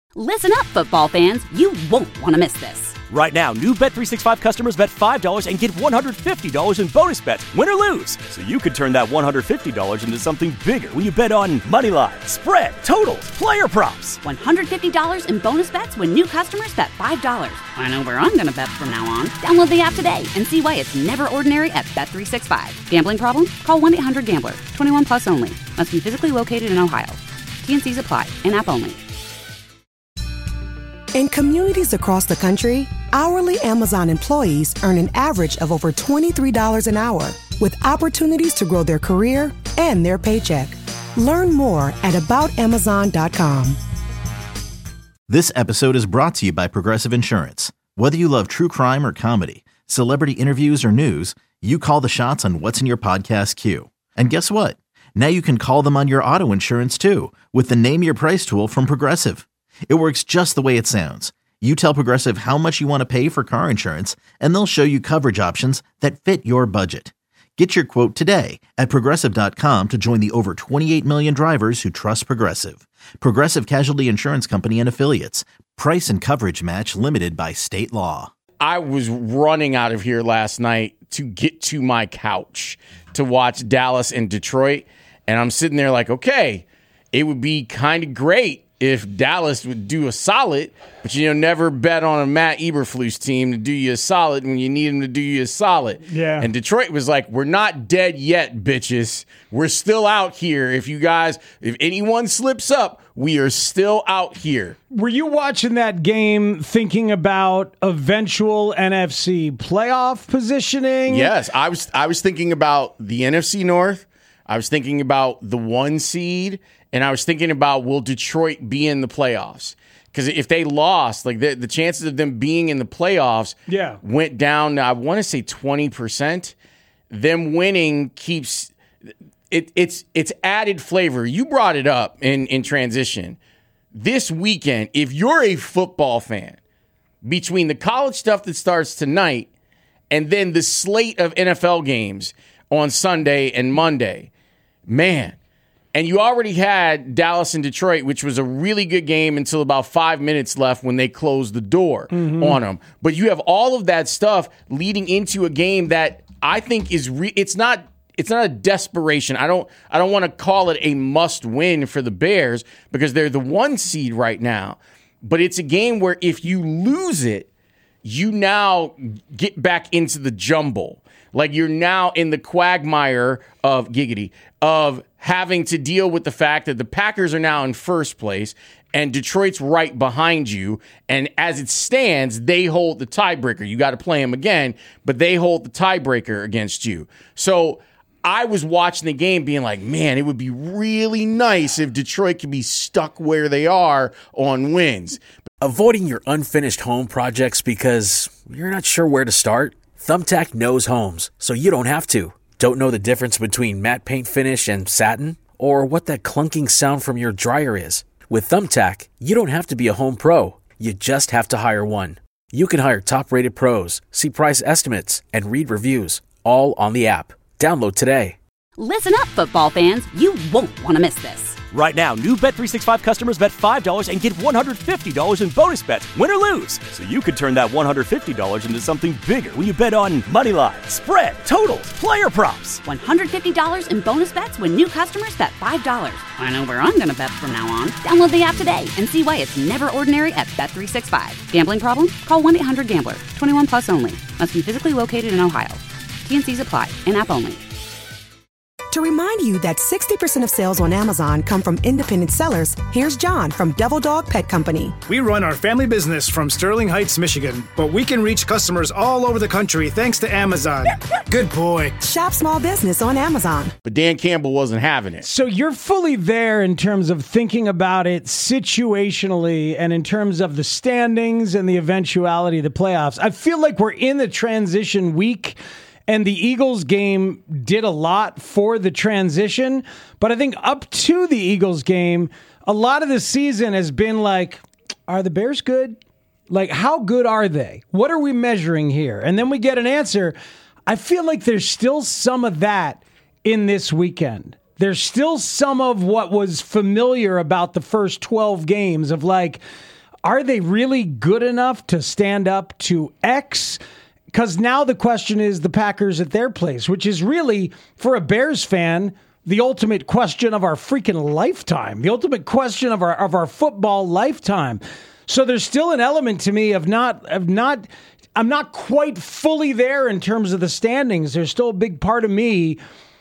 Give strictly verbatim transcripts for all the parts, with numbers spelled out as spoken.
Listen up, football fans. You won't want to miss this. Right now, new Bet three sixty-five customers bet five dollars and get one hundred fifty dollars in bonus bets, win or lose. So you could turn that one hundred fifty dollars into something bigger when you bet on money line, spread, totals, player props. one hundred fifty dollars in bonus bets when new customers bet five dollars. I know where I'm going to bet from now on. Download the app today and see why it's never ordinary at Bet three sixty-five. Gambling problem? Call one eight hundred gambler. twenty-one plus only. Must be physically located in Ohio. T N Cs apply. In-app only. In communities across the country, hourly Amazon employees earn an average of over twenty-three dollars an hour, with opportunities to grow their career and their paycheck. Learn more at about amazon dot com. This episode is brought to you by Progressive Insurance. Whether you love true crime or comedy, celebrity interviews or news, you call the shots on what's in your podcast queue. And guess what? Now you can call them on your auto insurance too, with the Name Your Price tool from Progressive. It works just the way it sounds. You tell Progressive how much you want to pay for car insurance, and they'll show you coverage options that fit your budget. Get your quote today at progressive dot com to join the over twenty-eight million drivers who trust Progressive. Progressive Casualty Insurance Company and Affiliates. Price and coverage match limited by state law. I was running out of here last night to get to my couch to watch Dallas and Detroit, and I'm sitting there like, okay, it would be kind of great if Dallas would do a solid, but you know, never bet on a Matt Eberflus team to do you a solid when you need him to do you a solid. Yeah. And Detroit was like, we're not dead yet, bitches. We're still out here. If you guys, if anyone slips up, we are still out here. Were you watching that game thinking about eventual N F C playoff positioning? Yes, I was I was thinking about the N F C North. I was thinking about the one seed. And I was thinking about, will Detroit be in the playoffs? Because if they lost, like the, the chances of them being in the playoffs yeah. went down, I want to say twenty percent. Them winning keeps it, it's it's added flavor. You brought it up in, in transition. This weekend, if you're a football fan, between the college stuff that starts tonight and then the slate of N F L games on Sunday and Monday, man, and you already had Dallas and Detroit, which was a really good game until about five minutes left when they closed the door mm-hmm. on them. But you have all of that stuff leading into a game that I think is re- it's not it's not a desperation. I don't I don't want to call it a must win for the Bears because they're the one seed right now. But it's a game where if you lose it, you now get back into the jumble. Like you're now in the quagmire of giggity of having to deal with the fact that the Packers are now in first place and Detroit's right behind you. And as it stands, they hold the tiebreaker. You got to play them again, but they hold the tiebreaker against you. So I was watching the game being like, man, it would be really nice if Detroit could be stuck where they are on wins. Avoiding your unfinished home projects because you're not sure where to start? Thumbtack knows homes, so you don't have to. Don't know the difference between matte paint finish and satin? Or what that clunking sound from your dryer is? With Thumbtack, you don't have to be a home pro. You just have to hire one. You can hire top-rated pros, see price estimates, and read reviews, all on the app. Download today. Listen up, football fans. You won't want to miss this. Right now, new Bet three sixty-five customers bet five dollars and get one hundred fifty dollars in bonus bets, win or lose. So you could turn that one hundred fifty dollars into something bigger when you bet on money line, spread, totals, player props. one hundred fifty dollars in bonus bets when new customers bet five dollars. I know where I'm going to bet from now on. Download the app today and see why it's never ordinary at Bet three sixty-five. Gambling problem? Call one eight hundred gambler. twenty-one plus only. Must be physically located in Ohio. T N Cs apply. In-app only. To remind you that sixty percent of sales on Amazon come from independent sellers, here's John from Devil Dog Pet Company. We run our family business from Sterling Heights, Michigan, but we can reach customers all over the country thanks to Amazon. Good boy. Shop small business on Amazon. But Dan Campbell wasn't having it. So you're fully there in terms of thinking about it situationally and in terms of the standings and the eventuality of the playoffs. I feel like we're in the transition week. And the Eagles game did a lot for the transition. But I think up to the Eagles game, a lot of the season has been like, are the Bears good? Like, how good are they? What are we measuring here? And then we get an answer. I feel like there's still some of that in this weekend. There's still some of what was familiar about the first twelve games of like, are they really good enough to stand up to X? Because now the question is the Packers at their place, which is really, for a Bears fan, the ultimate question of our freaking lifetime, the ultimate question of our of our football lifetime. So there's still an element to me of not of not I'm not quite fully there in terms of the standings. There's still a big part of me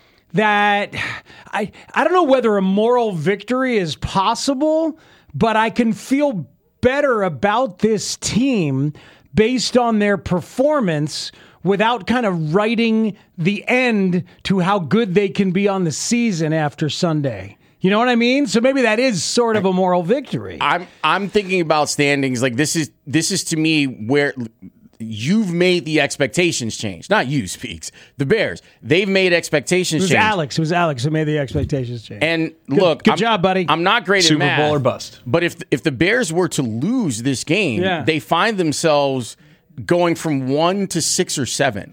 that I I don't know whether a moral victory is possible, but I can feel better about this team based on their performance without kind of writing the end to how good they can be on the season after Sunday. You know what I mean? So maybe that is sort of a moral victory. I'm I'm thinking about standings like this is this is to me where you've made the expectations change. Not you, Speaks. The Bears. They've made expectations change. It was change. Alex. It was Alex who made the expectations change. And good, look, good I'm, job, buddy. I'm not great Super at math. Super Bowl or bust. But if if the Bears were to lose this game, yeah. they find themselves going from one to six or seven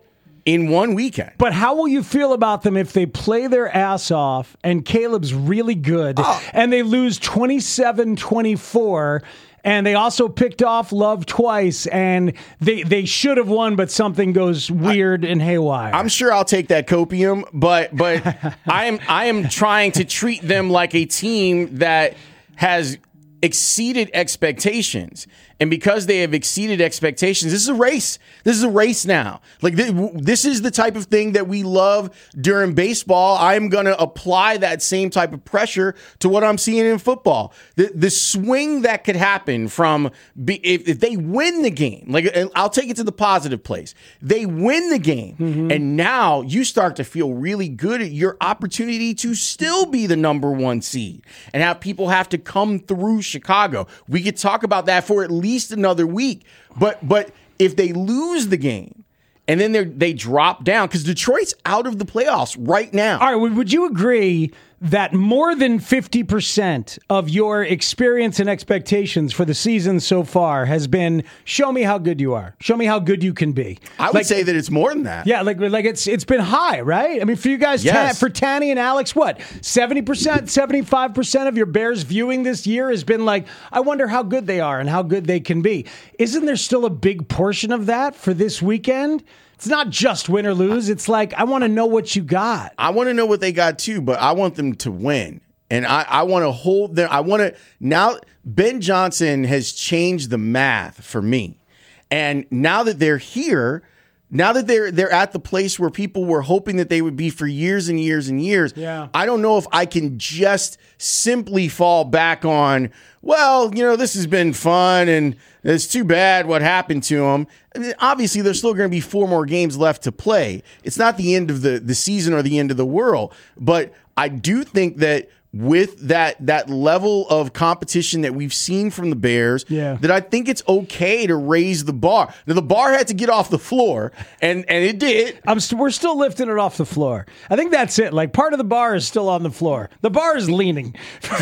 in one weekend. But how will you feel about them if they play their ass off and Caleb's really good oh. and they lose twenty-seven twenty-four and they also picked off Love twice and they, they should have won, but something goes weird I, and haywire? I'm sure I'll take that copium, but but I am I am trying to treat them like a team that has exceeded expectations. And because they have exceeded expectations, this is a race. This is a race now. Like th- this is the type of thing that we love during baseball. I'm going to apply that same type of pressure to what I'm seeing in football. The, the swing that could happen from be, if, if they win the game, like I'll take it to the positive place. They win the game, mm-hmm. and now you start to feel really good at your opportunity to still be the number one seed and have people have to come through Chicago. We could talk about that for at least another week, but but if they lose the game and then they they drop down because Detroit's out of the playoffs right now. All right, would you agree that more than fifty percent of your experience and expectations for the season so far has been show me how good you are, show me how good you can be? I would like, say that it's more than that. Yeah, like like it's it's been high, right? I mean, for you guys, yes. ta- for Tanny and Alex, what seventy percent, seventy-five percent of your Bears viewing this year has been like, I wonder how good they are and how good they can be. Isn't there still a big portion of that for this weekend? It's not just win or lose. It's like, I want to know what you got. I want to know what they got too, but I want them to win. And I, I want to hold them. I want to now. Ben Johnson has changed the math for me. And now that they're here, now that they're they're at the place where people were hoping that they would be for years and years and years, yeah. I don't know if I can just simply fall back on, well, you know, this has been fun and it's too bad what happened to them. I mean, obviously, there's still going to be four more games left to play. It's not the end of the, the season or the end of the world. But I do think that with that that level of competition that we've seen from the Bears, yeah. that I think it's okay to raise the bar. Now, the bar had to get off the floor, and, and it did. I'm st- we're still lifting it off the floor. I think that's it. Like, part of the bar is still on the floor. The bar is leaning.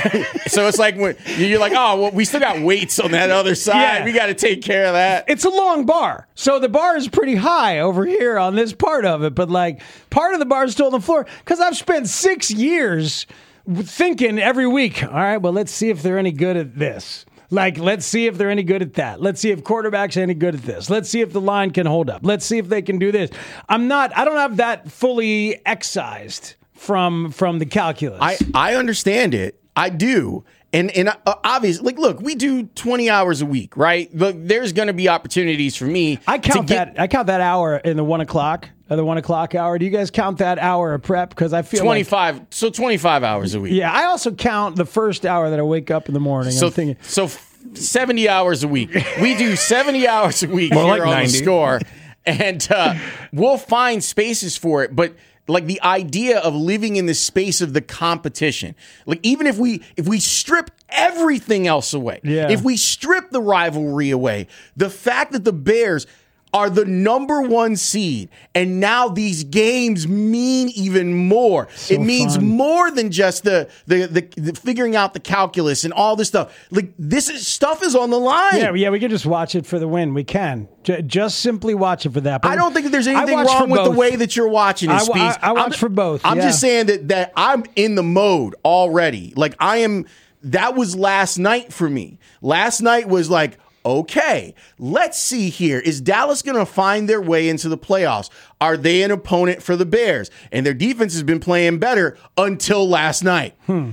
So it's like when you're like, oh, well, we still got weights on that other side. Yeah. We got to take care of that. It's a long bar. So the bar is pretty high over here on this part of it. But, like, part of the bar is still on the floor because I've spent six years thinking every week, all right, well, let's see if they're any good at this. Like, let's see if they're any good at that. Let's see if quarterbacks are any good at this. Let's see if the line can hold up. Let's see if they can do this. I'm not, I don't have that fully excised from from the calculus. I, I understand it. I do. And and uh, obviously, like, look, we do twenty hours a week, right? Look, there's going to be opportunities for me. I count to get, that. I count that hour in the one o'clock. Or the one o'clock hour. Do you guys count that hour of prep? Because I feel twenty-five. Like, so twenty-five hours a week. Yeah, I also count the first hour that I wake up in the morning. So I'm thinking, so seventy hours a week. We do seventy hours a week More here like on ninety. The Score, and uh, we'll find spaces for it, but. Like the idea of living in the space of the competition. Like even if we if we strip everything else away, yeah. if we strip the rivalry away, the fact that the Bears are the number one seed, and now these games mean even more. So it means fun. more than just the, the the the figuring out the calculus and all this stuff. Like this is, stuff is on the line. Yeah, yeah, we can just watch it for the win. We can J- just simply watch it for that. But I don't think that there's anything I watch wrong for with both. the way that you're watching it, I, Speeds. I, I watch I'm, for both. I'm yeah. just saying that that I'm in the mode already. Like I am. that was last night for me. Last night was like, okay, let's see here. Is Dallas going to find their way into the playoffs? Are they an opponent for the Bears? And their defense has been playing better until last night. Hmm.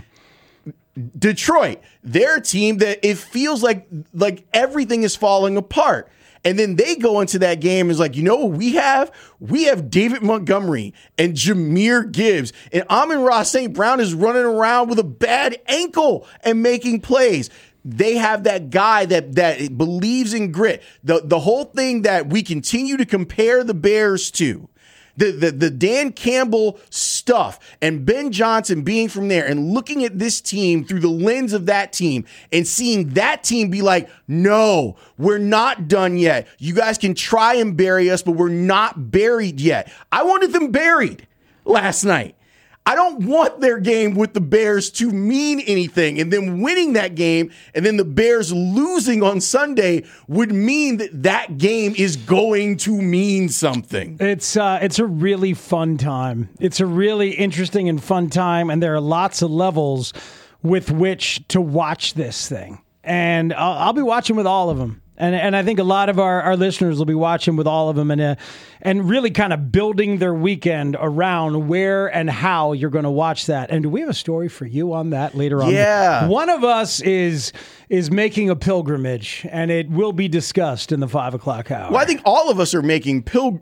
Detroit, they're a team that it feels like like everything is falling apart. And then they go into that game and is like, you know what we have? We have David Montgomery and Jahmyr Gibbs. And Amon-Ra Saint Brown is running around with a bad ankle and making plays. They have that guy that that believes in grit. The, the whole thing that we continue to compare the Bears to. The, the the Dan Campbell stuff and Ben Johnson being from there and looking at this team through the lens of that team and seeing that team be like, no, we're not done yet. You guys can try and bury us, but we're not buried yet. I wanted them buried last night. I don't want their game with the Bears to mean anything. And then winning that game and then the Bears losing on Sunday would mean that that game is going to mean something. It's uh, it's a really fun time. It's a really interesting and fun time. And there are lots of levels with which to watch this thing. And I'll, I'll be watching with all of them. And and I think a lot of our, our listeners will be watching with all of them and uh, and really kind of building their weekend around where and how you're going to watch that. And do we have a story for you on that later on? Yeah. One of us is is making a pilgrimage, and it will be discussed in the five o'clock hour. Well, I think all of us are making pil-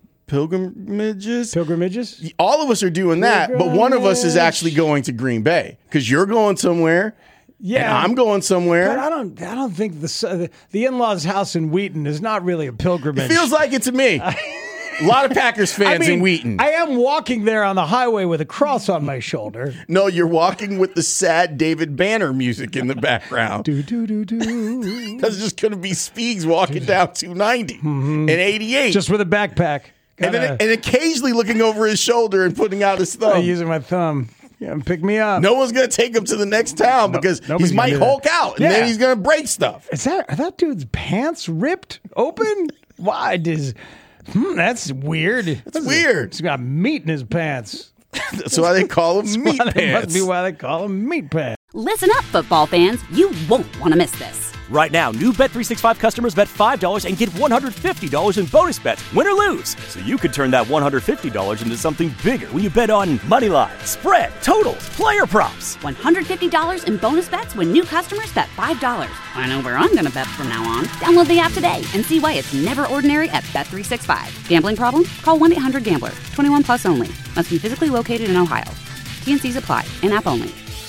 pilgrimages. Pilgrimages? All of us are doing that, but one of us is actually going to Green Bay because you're going somewhere. Yeah, and I'm going somewhere. But I don't. I don't think the the in-laws' house in Wheaton is not really a pilgrimage. It feels like it to me. A lot of Packers fans I mean, in Wheaton. I am walking there on the highway with a cross on my shoulder. No, you're walking with the sad David Banner music in the background. do do do do. That's just going to be Speeds walking down two ninety mm-hmm. and eighty-eight, just with a backpack, and then and occasionally looking over his shoulder and putting out his thumb. I'm using my thumb. Yeah, pick me up. No one's going to take him to the next town no, because he might Hulk out, and yeah. then he's going to break stuff. Is that are that dude's pants ripped open? Why does? Hmm, that's weird. That's, that's weird. A, he's got meat in his pants. That's why they call him meat pants. That must be why they call him meat pants. Listen up, football fans. You won't want to miss this. Right now, new Bet three sixty-five customers bet five dollars and get one hundred fifty dollars in bonus bets, win or lose. So you could turn that one hundred fifty dollars into something bigger when you bet on money line, spread, totals, player props. one hundred fifty dollars in bonus bets when new customers bet five dollars. I know where I'm going to bet from now on. Download the app today and see why it's never ordinary at Bet three sixty-five. Gambling problem? Call one eight hundred gambler. twenty-one plus only. Must be physically located in Ohio. T and C's apply. In-app only.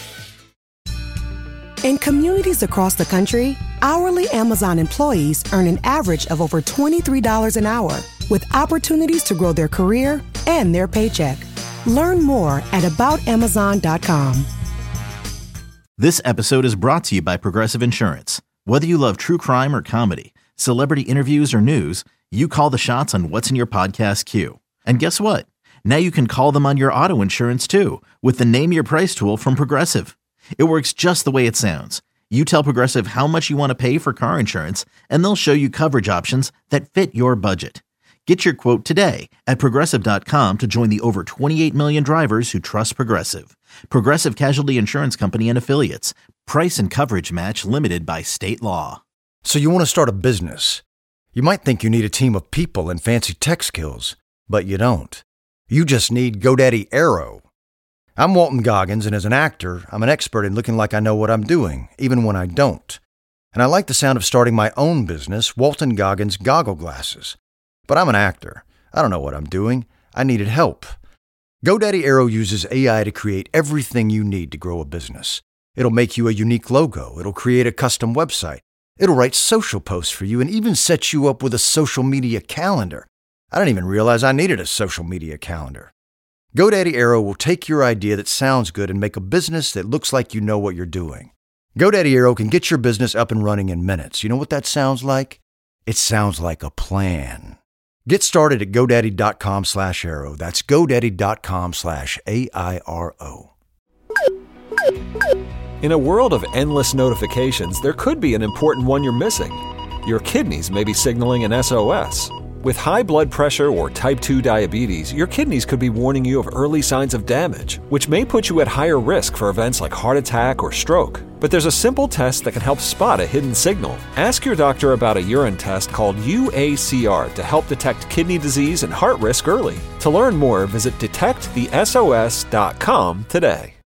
In communities across the country, hourly Amazon employees earn an average of over twenty-three dollars an hour, with opportunities to grow their career and their paycheck. Learn more at about amazon dot com. This episode is brought to you by Progressive Insurance. Whether you love true crime or comedy, celebrity interviews or news, you call the shots on what's in your podcast queue. And guess what? Now you can call them on your auto insurance too, with the Name Your Price tool from Progressive. It works just the way it sounds. You tell Progressive how much you want to pay for car insurance, and they'll show you coverage options that fit your budget. Get your quote today at Progressive dot com to join the over twenty-eight million drivers who trust Progressive. Progressive Casualty Insurance Company and Affiliates. Price and coverage match limited by state law. So you want to start a business. You might think you need a team of people and fancy tech skills, but you don't. You just need GoDaddy Aero. I'm Walton Goggins, and as an actor, I'm an expert in looking like I know what I'm doing, even when I don't. And I like the sound of starting my own business, Walton Goggins Goggle Glasses. But I'm an actor. I don't know what I'm doing. I needed help. GoDaddy Aero uses A I to create everything you need to grow a business. It'll make you a unique logo. It'll create a custom website. It'll write social posts for you and even set you up with a social media calendar. I didn't even realize I needed a social media calendar. GoDaddy Aero will take your idea that sounds good and make a business that looks like you know what you're doing. GoDaddy Aero can get your business up and running in minutes. You know what that sounds like? It sounds like a plan. Get started at GoDaddy dot com slash Aero. That's GoDaddy dot com slash A I R O. In a world of endless notifications, there could be an important one you're missing. Your kidneys may be signaling an S O S. With high blood pressure or type two diabetes, your kidneys could be warning you of early signs of damage, which may put you at higher risk for events like heart attack or stroke. But there's a simple test that can help spot a hidden signal. Ask your doctor about a urine test called U A C R to help detect kidney disease and heart risk early. To learn more, visit detect the S O S dot com today.